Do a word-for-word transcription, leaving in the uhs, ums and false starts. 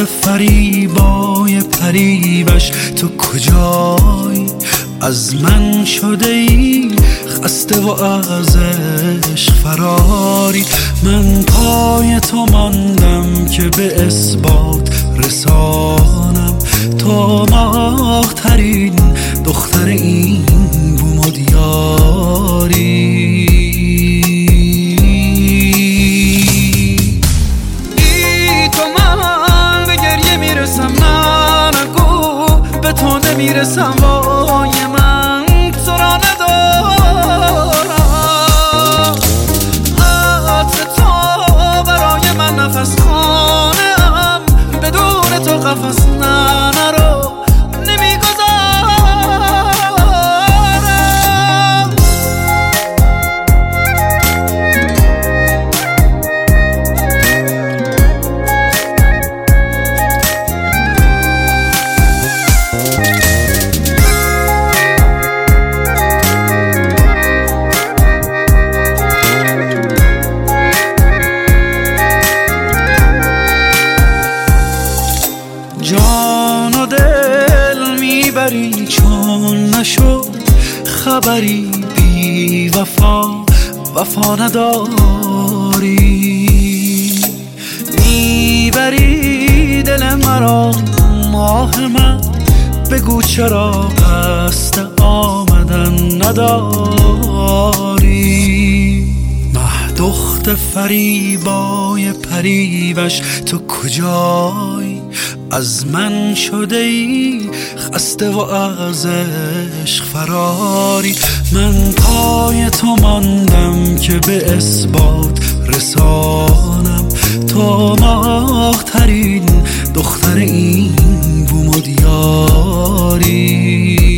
فریبای پریوش تو کجایی؟ از من شده ای خسته و از عشق فراری. من پای تو ماندم که به اثبات رسانم تو ماه ترین دختر این بوم و دیاری. ای تو من به گریه میرسم، نه نگو به تو نمیرسم، وای من تو را ندارم. عطر تو برای من نفس خانم، بدون تو قفس نه نرو نمیگذارم. جان و دل میبری چون نشد خبری، بی وفا وفا نداری. میبری دل مرا ماه من، بگو چرا قصد آمدن نداری. مه دخت فریبای پریوش تو کجایی؟ از من شده ای خسته و از عشق فراری. من پای تو ماندم که به اثبات رسانم تو ماه ترین دختر این بوم و دیاری.